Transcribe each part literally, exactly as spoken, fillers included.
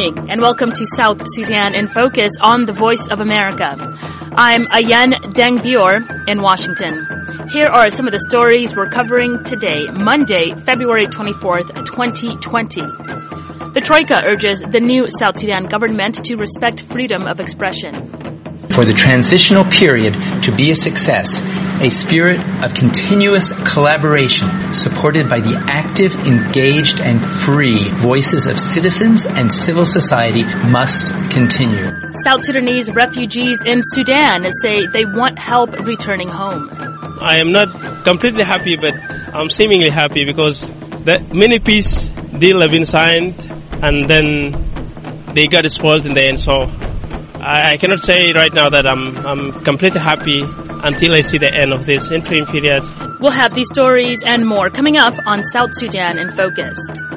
evening and welcome to South Sudan in Focus on the Voice of America. I'm Ayan Dengbior in Washington. Here are some of the stories we're covering today, Monday, February twenty-fourth, twenty twenty. The Troika urges the new South Sudan government to respect freedom of expression. For the transitional period to be a success, a spirit of continuous collaboration supported by the active, engaged, and free voices of citizens and civil society must continue. South Sudanese refugees in Sudan say they want help returning home. I am not completely happy, but I'm seemingly happy because the mini peace deal have been signed and then they got spoiled in the end, so I cannot say right now that I'm I'm completely happy until I see the end of this interim period. We'll have these stories and more coming up on South Sudan in Focus.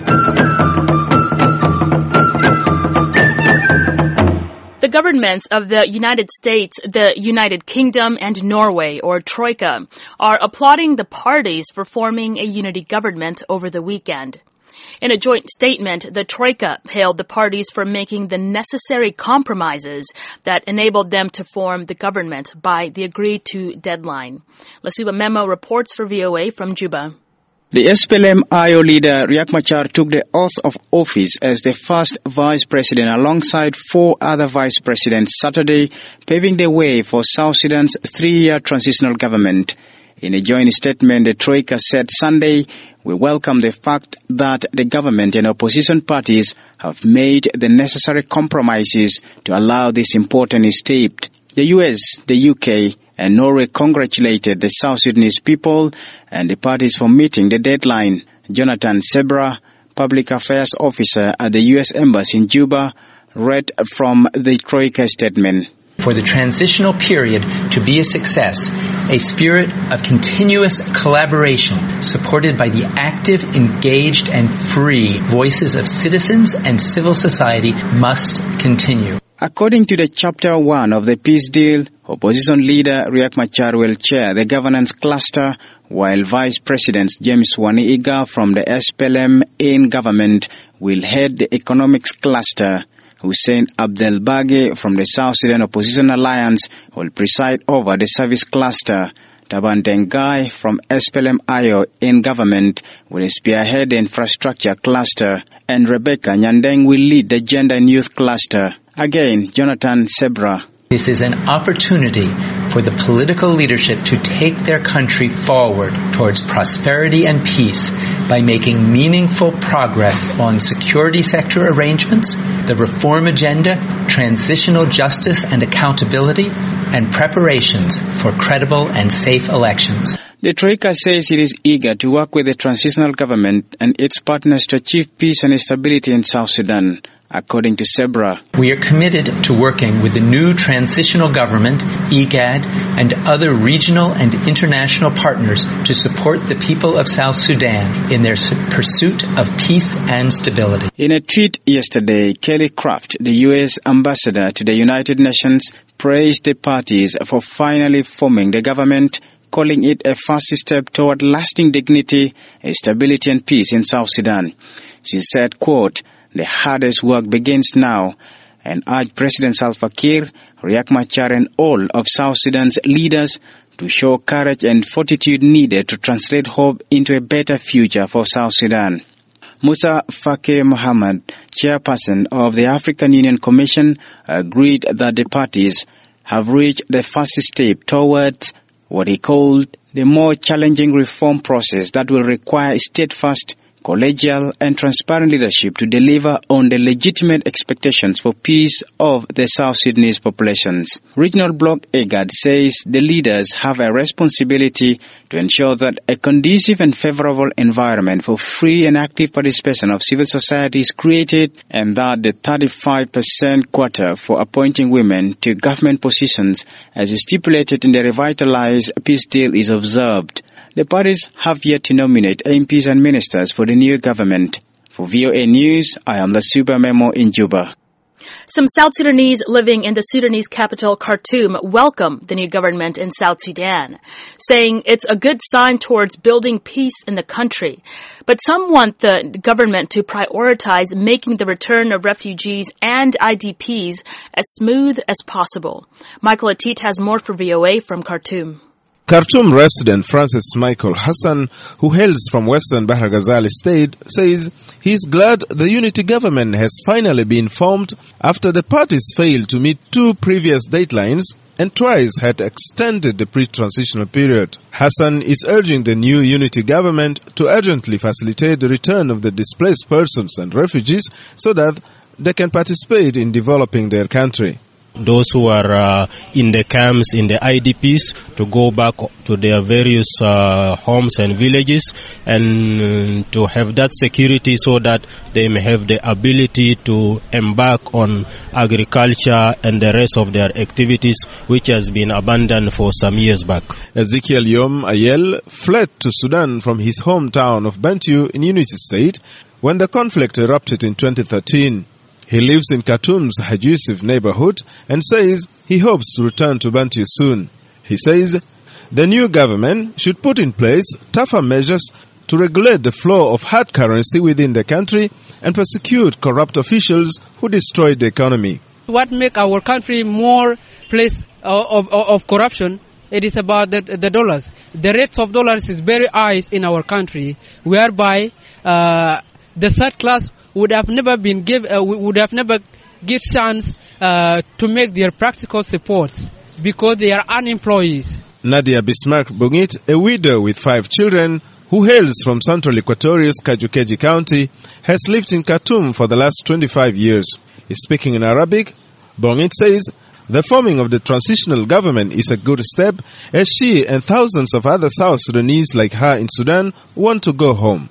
The governments of the United States, the United Kingdom, and Norway, or Troika, are applauding the parties for forming a unity government over the weekend. In a joint statement, the Troika hailed the parties for making the necessary compromises that enabled them to form the government by the agreed-to deadline. Lasuba Memo reports for V O A from Juba. The S P L M-I O leader Riek Machar took the oath of office as the first vice president alongside four other vice presidents Saturday, paving the way for South Sudan's three-year transitional government. In a joint statement, the Troika said Sunday, "We welcome the fact that the government and opposition parties have made the necessary compromises to allow this important step." The U S, the U K, and Norway congratulated the South Sudanese people and the parties for meeting the deadline. Jonathan Sebra, public affairs officer at the U S Embassy in Juba, read from the Troika statement. For the transitional period to be a success, a spirit of continuous collaboration supported by the active, engaged, and free voices of citizens and civil society must continue. According to the Chapter one of the peace deal, opposition leader Riek Machar will chair the governance cluster, while Vice President James Wani Iga from the S P L M in government will head the economics cluster. Hussein Abdel Baghe from the South Sudan Opposition Alliance will preside over the service cluster. Taban Dengai from S P L M-I O in government will spearhead the infrastructure cluster, and Rebecca Nyandeng will lead the gender and youth cluster. Again, Jonathan Sebra. This is an opportunity for the political leadership to take their country forward towards prosperity and peace by making meaningful progress on security sector arrangements, the reform agenda, transitional justice and accountability, and preparations for credible and safe elections. The Troika says it is eager to work with the transitional government and its partners to achieve peace and stability in South Sudan. According to Sebra, we are committed to working with the new transitional government, I G A D, and other regional and international partners to support the people of South Sudan in their pursuit of peace and stability. In a tweet yesterday, Kelly Craft, the U S ambassador to the United Nations, praised the parties for finally forming the government, calling it a first step toward lasting dignity, stability, and peace in South Sudan. She said, quote, "The hardest work begins now," and urged President Salva Kiir, Riek Machar, and all of South Sudan's leaders to show courage and fortitude needed to translate hope into a better future for South Sudan. Musa Faki Mohammed, chairperson of the African Union Commission, agreed that the parties have reached the first step towards what he called the more challenging reform process that will require steadfast, collegial and transparent leadership to deliver on the legitimate expectations for peace of the South Sudanese populations. Regional Bloc I G A D says the leaders have a responsibility to ensure that a conducive and favorable environment for free and active participation of civil society is created, and that the thirty-five percent quota for appointing women to government positions as stipulated in the revitalized peace deal is observed. The parties have yet to nominate M Ps and ministers for the new government. For V O A News, I am Lasuba Memo in Juba. Some South Sudanese living in the Sudanese capital, Khartoum, welcome the new government in South Sudan, saying it's a good sign towards building peace in the country. But some want the government to prioritize making the return of refugees and I D Ps as smooth as possible. Michael Atit has more for V O A from Khartoum. Khartoum resident Francis Michael Hassan, who hails from Western Bahr Ghazal State, says he is glad the unity government has finally been formed after the parties failed to meet two previous deadlines and twice had extended the pre-transitional period. Hassan is urging the new unity government to urgently facilitate the return of the displaced persons and refugees so that they can participate in developing their country. Those who are uh, in the camps, in the I D Ps, to go back to their various uh, homes and villages and uh, to have that security so that they may have the ability to embark on agriculture and the rest of their activities which has been abandoned for some years back. Ezekiel Yom Ayel fled to Sudan from his hometown of Bantu in Unity State when the conflict erupted in twenty thirteen. He lives in Khartoum's Haji Yusuf neighborhood and says he hopes to return to Bantu soon. He says the new government should put in place tougher measures to regulate the flow of hard currency within the country and prosecute corrupt officials who destroyed the economy. What makes our country more place of, of, of corruption, it is about the, the dollars. The rates of dollars is very high in our country, whereby uh, the third class would have never been give uh, would have never give chance uh, to make their practical supports because they are unemployed. Nadia Bismarck Bungit, a widow with five children who hails from Central Equatoria's Kajukeji County, has lived in Khartoum for the last twenty-five years. Speaking in Arabic, Bungit says the forming of the transitional government is a good step as she and thousands of other South Sudanese like her in Sudan want to go home.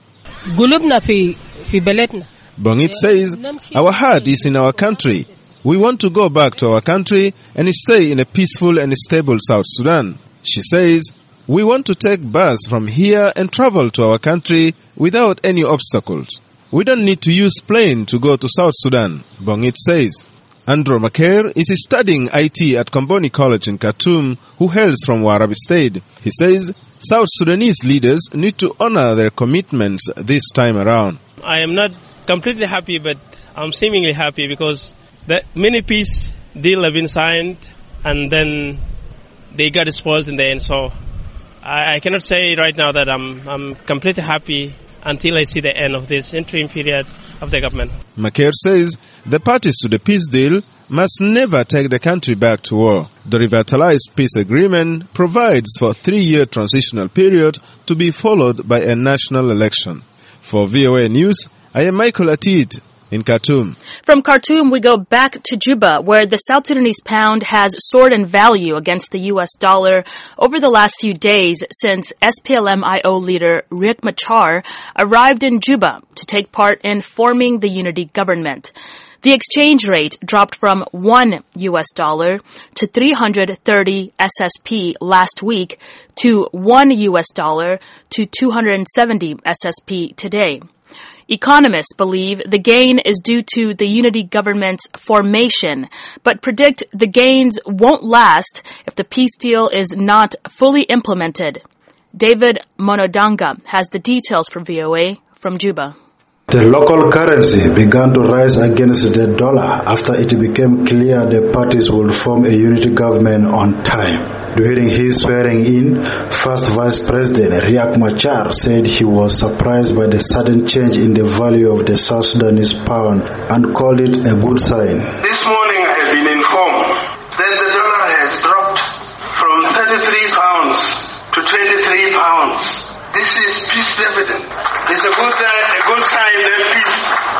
Bungit says, our heart is in our country. We want to go back to our country and stay in a peaceful and stable South Sudan. She says, we want to take bus from here and travel to our country without any obstacles. We don't need to use plane to go to South Sudan, Bungit says. Andrew Maker is studying I T at Komboni College in Khartoum, who hails from Warabi State. He says South Sudanese leaders need to honor their commitments this time around. I am not completely happy, but I'm seemingly happy because the mini peace deal have been signed and then they got spoiled in the end. So I, I cannot say right now that I'm I'm completely happy until I see the end of this interim period of the government. Maker says the parties to the peace deal must never take the country back to war. The revitalized peace agreement provides for a three-year transitional period to be followed by a national election. For V O A News, I am Michael Atit in Khartoum. From Khartoum, we go back to Juba, where the South Sudanese pound has soared in value against the U S dollar over the last few days since S P L M I O leader Riek Machar arrived in Juba to take part in forming the unity government. The exchange rate dropped from one U S dollar to three hundred thirty S S P last week to one U S dollar to two hundred seventy S S P today. Economists believe the gain is due to the unity government's formation, but predict the gains won't last if the peace deal is not fully implemented. David Monodanga has the details for V O A from Juba. The local currency began to rise against the dollar after it became clear the parties would form a unity government on time. During his swearing in, First Vice President Riek Machar said he was surprised by the sudden change in the value of the South Sudanese pound and called it a good sign. This morning I have been informed that the dollar has dropped from thirty-three pounds to twenty-three pounds. This is peace dividend. It's a good, uh, a good sign that peace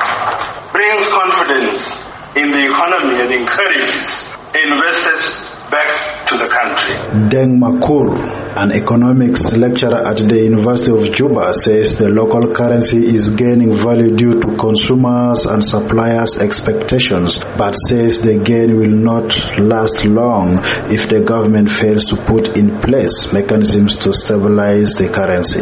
brings confidence in the economy and encourages investors back to the country. Deng Makur, an economics lecturer at the University of Juba, says the local currency is gaining value due to consumers and suppliers' expectations, but says the gain will not last long if the government fails to put in place mechanisms to stabilize the currency.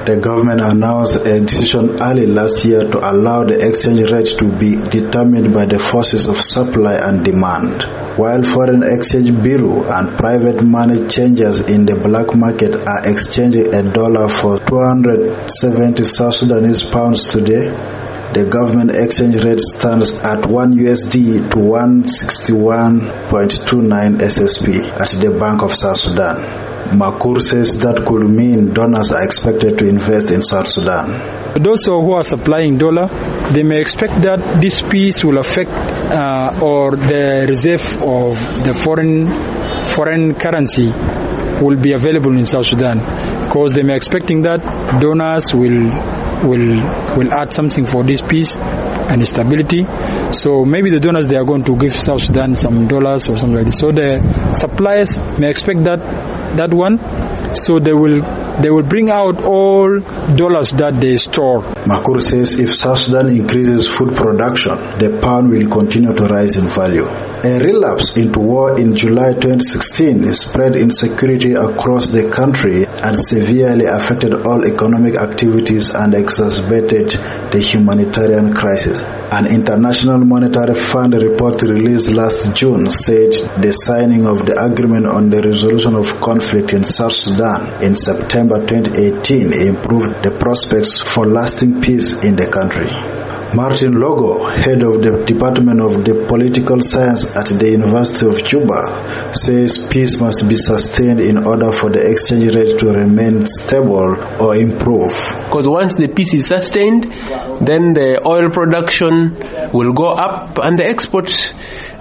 The government announced a decision early last year to allow the exchange rate to be determined by the forces of supply and demand. While Foreign Exchange Bureau and private money changers in the black market are exchanging a dollar for two hundred seventy South Sudanese pounds today, the government exchange rate stands at one U S D to one sixty-one point two nine S S P at the Bank of South Sudan. Makur says that could mean donors are expected to invest in South Sudan. Those who are supplying dollar, they may expect that this piece will affect uh, or the reserve of the foreign foreign currency will be available in South Sudan, because they may expecting that donors will will will add something for this piece and stability. So maybe the donors, they are going to give South Sudan some dollars or something like this. So the suppliers may expect that that one. So they will they will bring out all dollars that they store. Makur says if South Sudan increases food production, the pound will continue to rise in value. A relapse into war in July twenty sixteen spread insecurity across the country and severely affected all economic activities and exacerbated the humanitarian crisis. An International Monetary Fund report released last June said the signing of the agreement on the resolution of conflict in South Sudan in September twenty eighteen improved the prospects for lasting peace in the country. Martin Logo, head of the Department of the Political Science at the University of Juba, says peace must be sustained in order for the exchange rate to remain stable or improve. Because once the peace is sustained, then the oil production will go up and the exports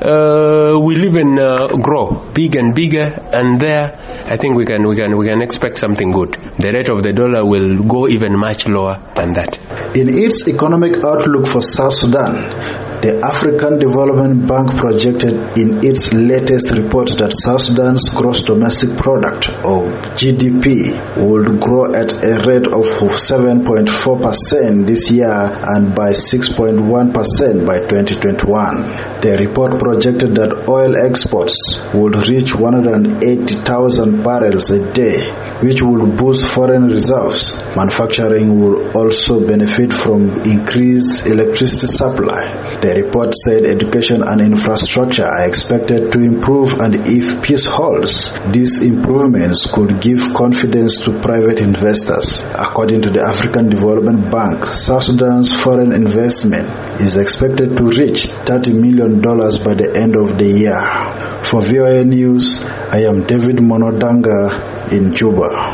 uh, will even uh, grow big and bigger, and there I think we can we can we can expect something good. The rate of the dollar will go even much lower than that. In its economic outlook for South Sudan, the African Development Bank projected in its latest report that South Sudan's gross domestic product, or G D P, would grow at a rate of seven point four percent this year and by six point one percent by twenty twenty-one. The report projected that oil exports would reach one hundred eighty thousand barrels a day, which will boost foreign reserves. Manufacturing will also benefit from increased electricity supply. The report said education and infrastructure are expected to improve, and if peace holds, these improvements could give confidence to private investors. According to the African Development Bank, South Sudan's foreign investment is expected to reach thirty million dollars by the end of the year. For V O A News, I am David Monodanga in Juba.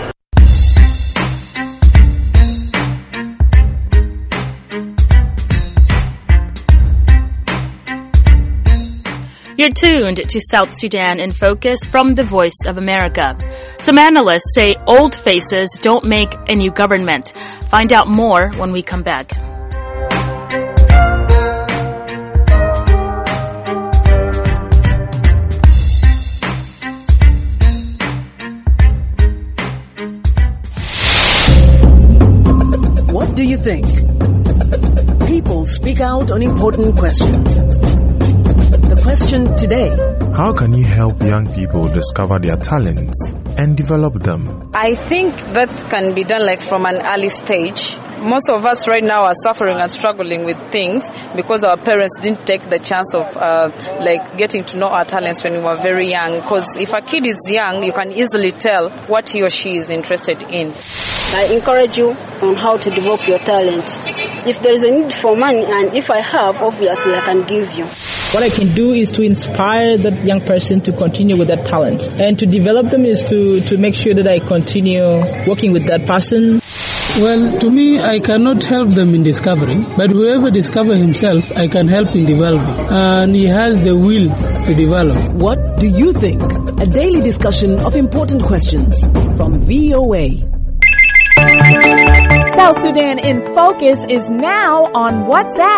You're tuned to South Sudan in Focus from the Voice of America. Some analysts say old faces don't make a new government. Find out more when we come back. What do you think? People speak out on important questions. The question today: how can you help young people discover their talents and develop them? I think that can be done like from an early stage. Most of us right now are suffering and struggling with things because our parents didn't take the chance of uh, like getting to know our talents when we were very young. Because if a kid is young, you can easily tell what he or she is interested in. I encourage you on how to develop your talent. If there is a need for money, and if I have, obviously I can give you. What I can do is to inspire that young person to continue with that talent. And to develop them is to, to make sure that I continue working with that person. Well, to me, I cannot help them in discovering, but whoever discovers himself, I can help in developing. And he has the will to develop. What do you think? A daily discussion of important questions from V O A. South Sudan in Focus is now on WhatsApp.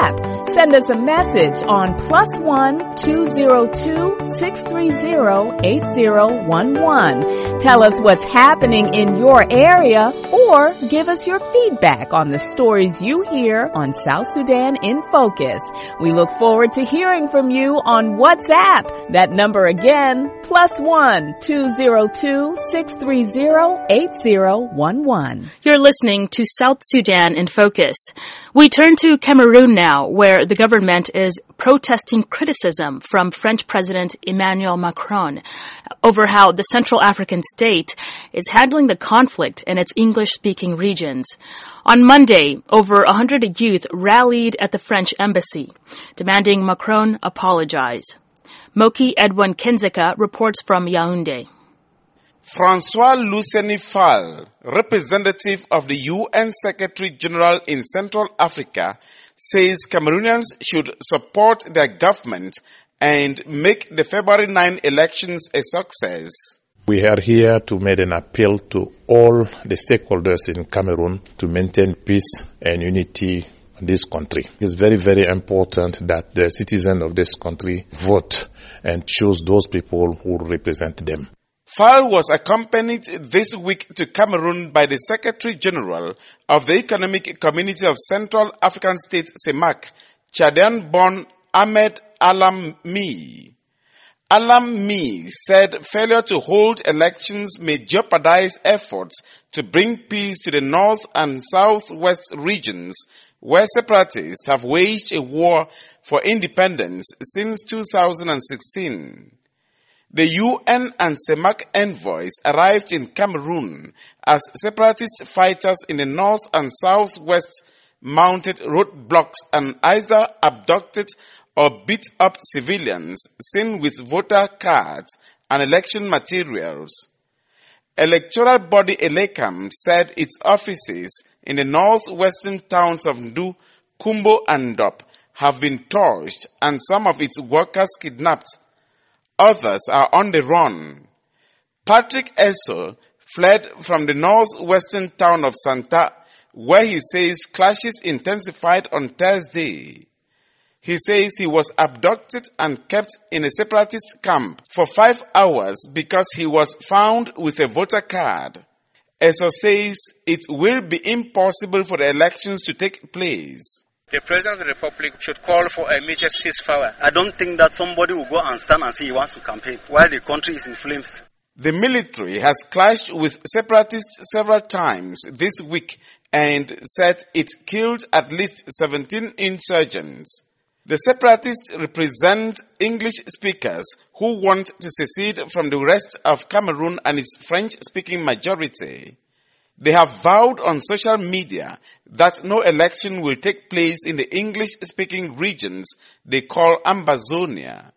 Send us a message on plus one two zero two six three zero eight zero one one. Tell us what's happening in your area or give us your feedback on the stories you hear on South Sudan in Focus. We look forward to hearing from you on WhatsApp. That number again, plus one two zero two six three zero eight zero one one. You're listening to South Sudan in Focus. We turn to Cameroon now, where the government is protesting criticism from French President Emmanuel Macron over how the Central African state is handling the conflict in its English-speaking regions. On Monday, over one hundred youth rallied at the French embassy, demanding Macron apologize. Moki Edwin Kenzeka reports from Yaoundé. Francois Luceni Fall, representative of the U N Secretary General in Central Africa, says Cameroonians should support their government and make the February ninth elections a success. We are here to make an appeal to all the stakeholders in Cameroon to maintain peace and unity in this country. It's very, very important that the citizens of this country vote and choose those people who represent them. Fall was accompanied this week to Cameroon by the Secretary General of the Economic Community of Central African States, C E M A C, Chadian-born Ahmed Alam-Mi. Alam-Mi said failure to hold elections may jeopardize efforts to bring peace to the north and southwest regions, where separatists have waged a war for independence since two thousand sixteen. The U N and C E M A C envoys arrived in Cameroon as separatist fighters in the north and southwest mounted roadblocks and either abducted or beat up civilians seen with voter cards and election materials. Electoral body Elecam said its offices in the northwestern towns of Ndu, Kumbo and Dop have been torched and some of its workers kidnapped. Others are on the run. Patrick Eso fled from the northwestern town of Santa, where he says clashes intensified on Thursday. He says he was abducted and kept in a separatist camp for five hours because he was found with a voter card. Eso says it will be impossible for the elections to take place. The President of the Republic should call for a immediate ceasefire. I don't think that somebody will go and stand and say he wants to campaign while the country is in flames. The military has clashed with separatists several times this week and said it killed at least seventeen insurgents. The separatists represent English speakers who want to secede from the rest of Cameroon and its French-speaking majority. They have vowed on social media that no election will take place in the English-speaking regions they call Ambazonia.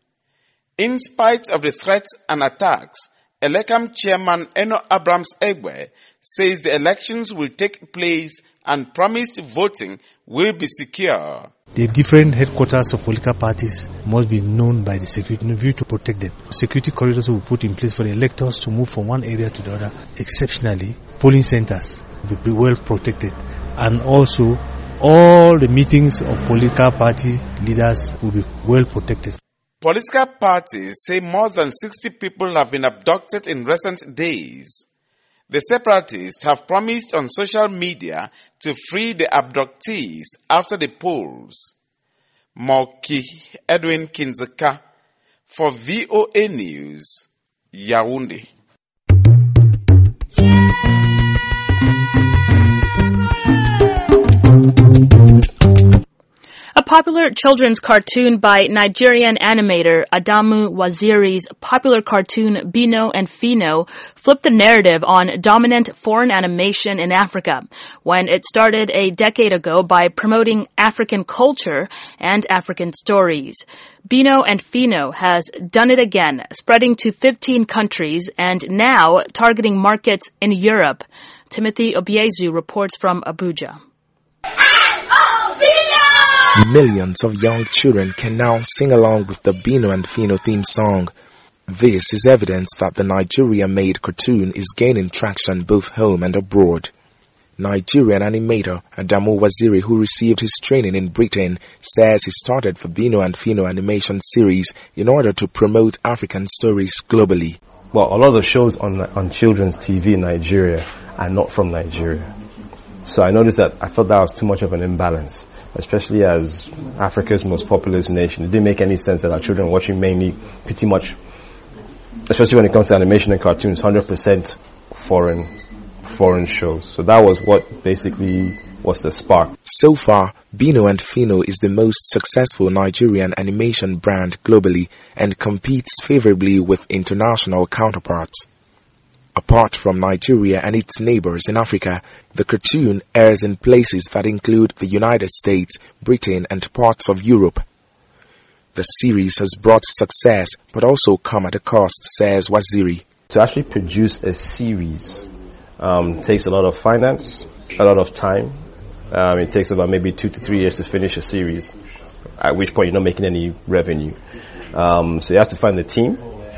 In spite of the threats and attacks, Elecam chairman Eno Abrams Egbe says the elections will take place and promised voting will be secure. The different headquarters of political parties must be known by the security in view to protect them. Security corridors will be put in place for the electors to move from one area to the other. Exceptionally, polling centers will be well protected, and also all the meetings of political party leaders will be well protected. Political parties say more than sixty people have been abducted in recent days. The separatists have promised on social media to free the abductees after the polls. Moki Edwin Kinzeka for V O A News, Yaoundé. A popular children's cartoon by Nigerian animator Adamu Waziri's popular cartoon Bino and Fino flipped the narrative on dominant foreign animation in Africa when it started a decade ago by promoting African culture and African stories. Bino and Fino has done it again, spreading to fifteen countries and now targeting markets in Europe. Timothy Obiezu reports from Abuja. Millions of young children can now sing along with the Bino and Fino theme song. This is evidence that the Nigeria-made cartoon is gaining traction both home and abroad. Nigerian animator Adamu Waziri, who received his training in Britain, says he started Fabino and Fino animation series in order to promote African stories globally. Well, a lot of the shows on on children's T V in Nigeria are not from Nigeria. So I noticed that I thought that was too much of an imbalance, especially as Africa's most populous nation. It didn't make any sense that our children were watching mainly pretty much, especially when it comes to animation and cartoons, one hundred percent foreign foreign shows. So that was what basically was the spark. So far, Bino and Fino is the most successful Nigerian animation brand globally and competes favorably with international counterparts. Apart from Nigeria and its neighbors in Africa, the cartoon airs in places that include the United States, Britain, and parts of Europe. The series has brought success, but also come at a cost, says Waziri. To actually produce a series um, takes a lot of finance, a lot of time. Um, it takes about maybe two to three years to finish a series, at which point you're not making any revenue. Um, so you have to find the team.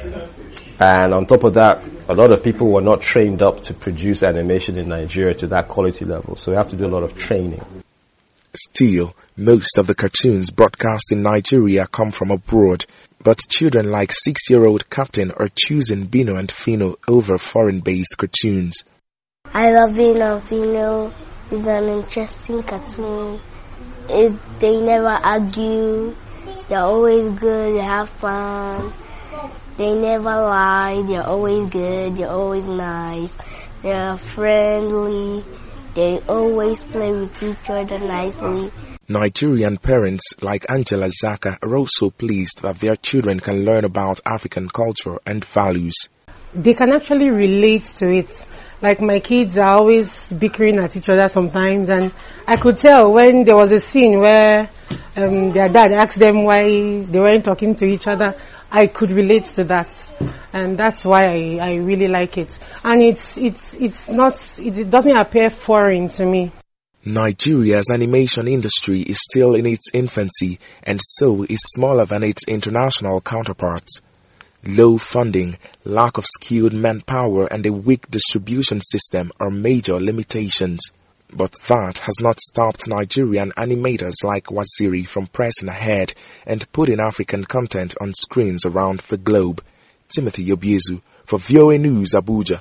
And on top of that, a lot of people were not trained up to produce animation in Nigeria to that quality level. So we have to do a lot of training. Still, most of the cartoons broadcast in Nigeria come from abroad. But children like six-year-old Captain are choosing Bino and Fino over foreign-based cartoons. I love Bino and Fino. It's an interesting cartoon. It, they never argue. They're always good. They have fun. They never lie, they're always good, they're always nice, they're friendly, they always play with each other nicely. Nigerian parents like Angela Zaka are also pleased that their children can learn about African culture and values. They can actually relate to it. Like my kids are always bickering at each other sometimes, and I could tell when there was a scene where um, their dad asked them why they weren't talking to each other. I could relate to that, and that's why I, I really like it. And it's it's it's not it doesn't appear foreign to me. Nigeria's animation industry is still in its infancy, and so is smaller than its international counterparts. Low funding, lack of skilled manpower, and a weak distribution system are major limitations. But that has not stopped Nigerian animators like Waziri from pressing ahead and putting African content on screens around the globe. Timothy Obiezu for V O A News, Abuja.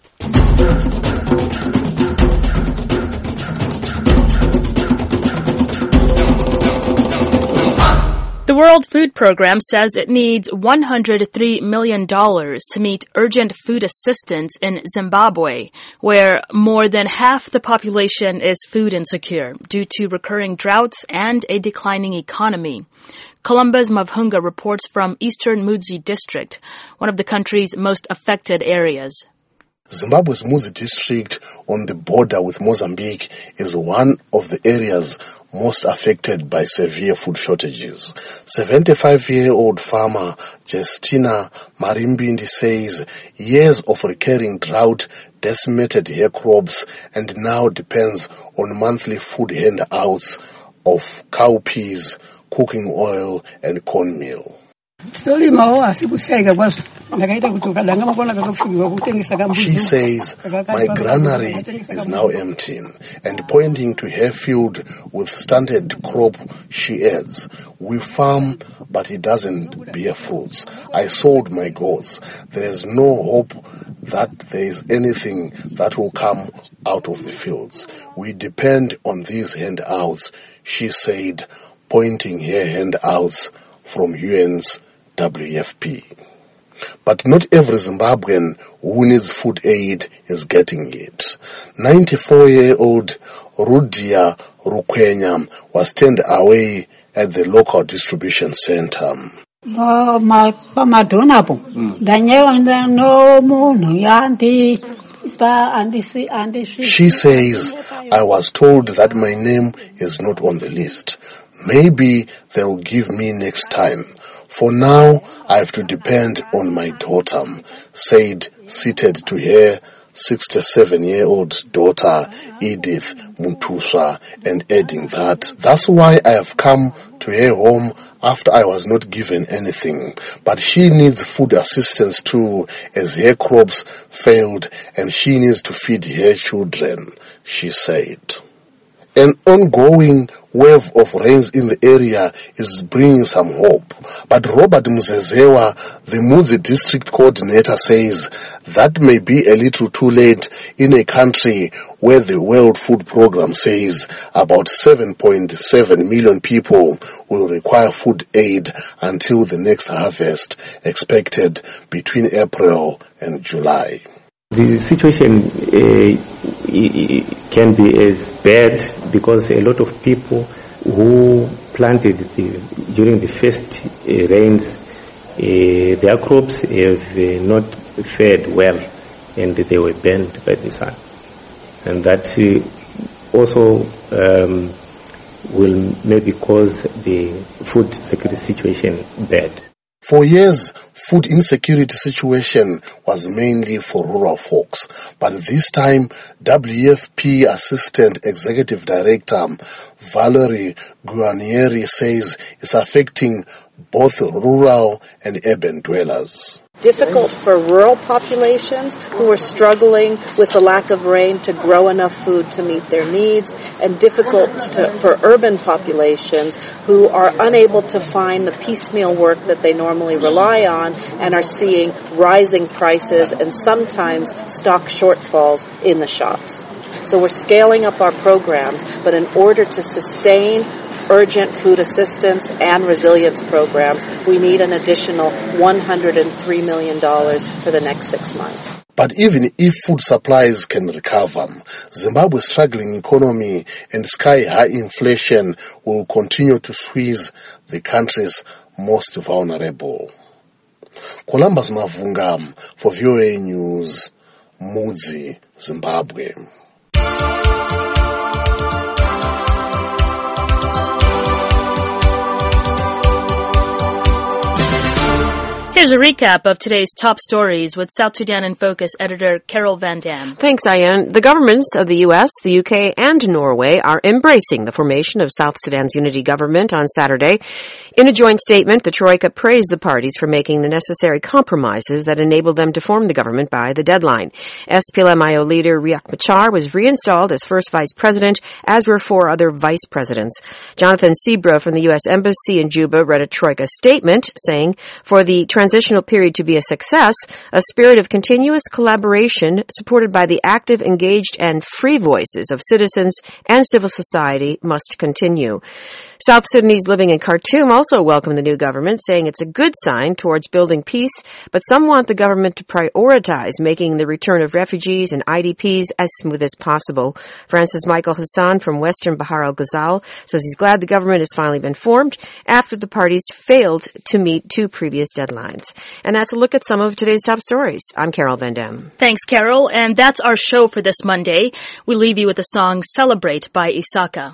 The World Food Program says it needs one hundred three million dollars to meet urgent food assistance in Zimbabwe, where more than half the population is food insecure due to recurring droughts and a declining economy. Columbus Mavhunga reports from Eastern Mudzi District, one of the country's most affected areas. Zimbabwe's Mudzi district on the border with Mozambique is one of the areas most affected by severe food shortages. seventy-five-year-old farmer Justina Marimbindi says years of recurring drought decimated her crops and now depends on monthly food handouts of cowpeas, cooking oil and cornmeal. She says, my granary is now empty, and pointing to her field with stunted crop, she adds, we farm, but it doesn't bear fruits. I sold my goats. There is no hope that there is anything that will come out of the fields. We depend on these handouts, she said, pointing her handouts from U N's W F P. But not every Zimbabwean who needs food aid is getting it. ninety-four-year-old Rudia Rukwenya was turned away at the local distribution center. She says, I was told that my name is not on the list. Maybe they will give me next time. For now, I have to depend on my daughter, said seated to her sixty-seven-year-old daughter, Edith Muntuswa, and adding that, that's why I have come to her home after I was not given anything. But she needs food assistance too, as her crops failed and she needs to feed her children, she said. An ongoing wave of rains in the area is bringing some hope. But Robert Muzezewa, the Mudzi district coordinator, says that may be a little too late in a country where the World Food Programme says about seven point seven million people will require food aid until the next harvest, expected between April and July. The situation uh, can be as bad because a lot of people who planted the, during the first uh, rains, uh, their crops have uh, not fared well and they were burned by the sun. And that uh, also um, will maybe cause the food security situation bad. For years, food insecurity situation was mainly for rural folks. But this time, W F P Assistant Executive Director Valerie Guarnieri says it's affecting both rural and urban dwellers. Difficult for rural populations who are struggling with the lack of rain to grow enough food to meet their needs, and difficult to, for urban populations who are unable to find the piecemeal work that they normally rely on and are seeing rising prices and sometimes stock shortfalls in the shops. So we're scaling up our programs, but in order to sustain urgent food assistance and resilience programs, we need an additional one hundred three million dollars for the next six months. But even if food supplies can recover, Zimbabwe's struggling economy and sky-high inflation will continue to squeeze the country's most vulnerable. Columbus Mavunga for V O A News, Mudzi, Zimbabwe. Here's a recap of today's top stories with South Sudan in Focus editor Carol Van Dam. Thanks, Diane. The governments of the U S, the U K, and Norway are embracing the formation of South Sudan's unity government on Saturday. In a joint statement, the Troika praised the parties for making the necessary compromises that enabled them to form the government by the deadline. S P L M I O leader Riek Machar was reinstalled as first vice president, as were four other vice presidents. Jonathan Sebra from the U S Embassy in Juba read a Troika statement saying, for the transitional period to be a success, a spirit of continuous collaboration supported by the active, engaged, and free voices of citizens and civil society must continue. South Sudanese living in Khartoum also welcomed the new government, saying it's a good sign towards building peace, but some want the government to prioritize making the return of refugees and I D Ps as smooth as possible. Francis Michael Hassan from Western Bahar al-Ghazal says he's glad the government has finally been formed after the parties failed to meet two previous deadlines. And that's a look at some of today's top stories. I'm Carol Van Dam. Thanks, Carol. And that's our show for this Monday. We leave you with the song Celebrate by Isaka.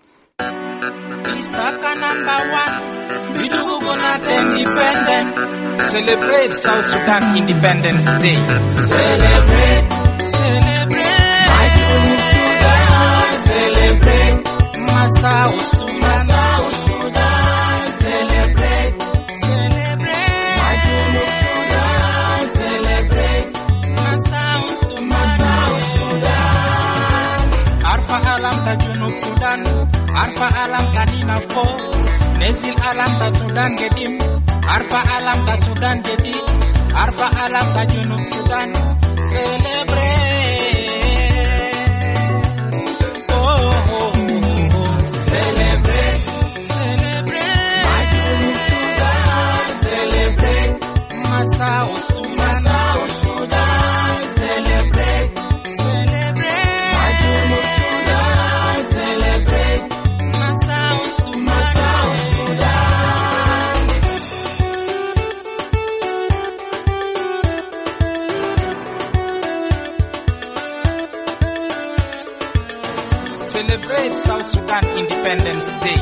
Isaka number one, Bidugu Bonate independent. Celebrate South Sudan Independence Day. Celebrate, celebrate. My South Sudan, celebrate. My South Sudan, South Sudan, celebrate, celebrate. My South Sudan, celebrate. My South Sudan, South Sudan. Arfa alam ta Junub Sudan. Arfa alam kanina fo, nezil alam ta Sudan gedim. Arfa alam ta Sudan gedi, arfa alam ta Junub Sudan. Celebrate, oh, oh, oh, oh. Celebrate, celebrate. My Junub Sudan, celebrate. My South Sudan, South Sudan, celebrate, celebrate. My Junub Sudan, celebrate. Celebrate South Sudan Independence Day.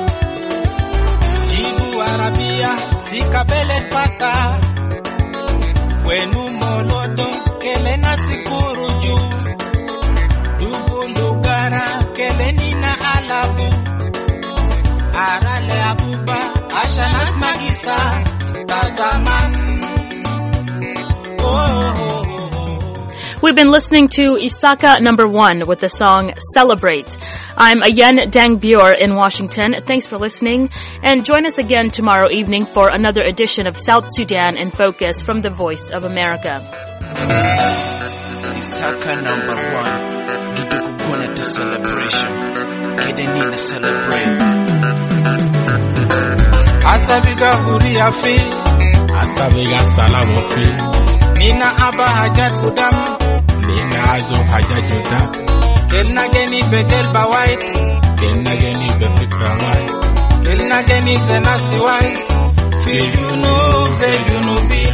Jibu Arabia, Sikabele Pata. Wenu Molodo, Kelena Sikuruju. Dugu Lugara, Kelenina Alabu. Arale Abuba, We've been listening to Isaka number one with the song Celebrate. I'm Ayen Dangbyor in Washington. Thanks for listening, and join us again tomorrow evening for another edition of South Sudan in Focus from the Voice of America. Isaka number one, Gidukuguna to celebration, Kedenina celebrate. Asabiga huri afi, Asabiga salamu fi, Nina aba hajat kudam, Nina azo hajat juda, Kelna geni bedel bawai, Kelna geni befitra wai, Kelna geni zenasi wai, Feel you know, say you know be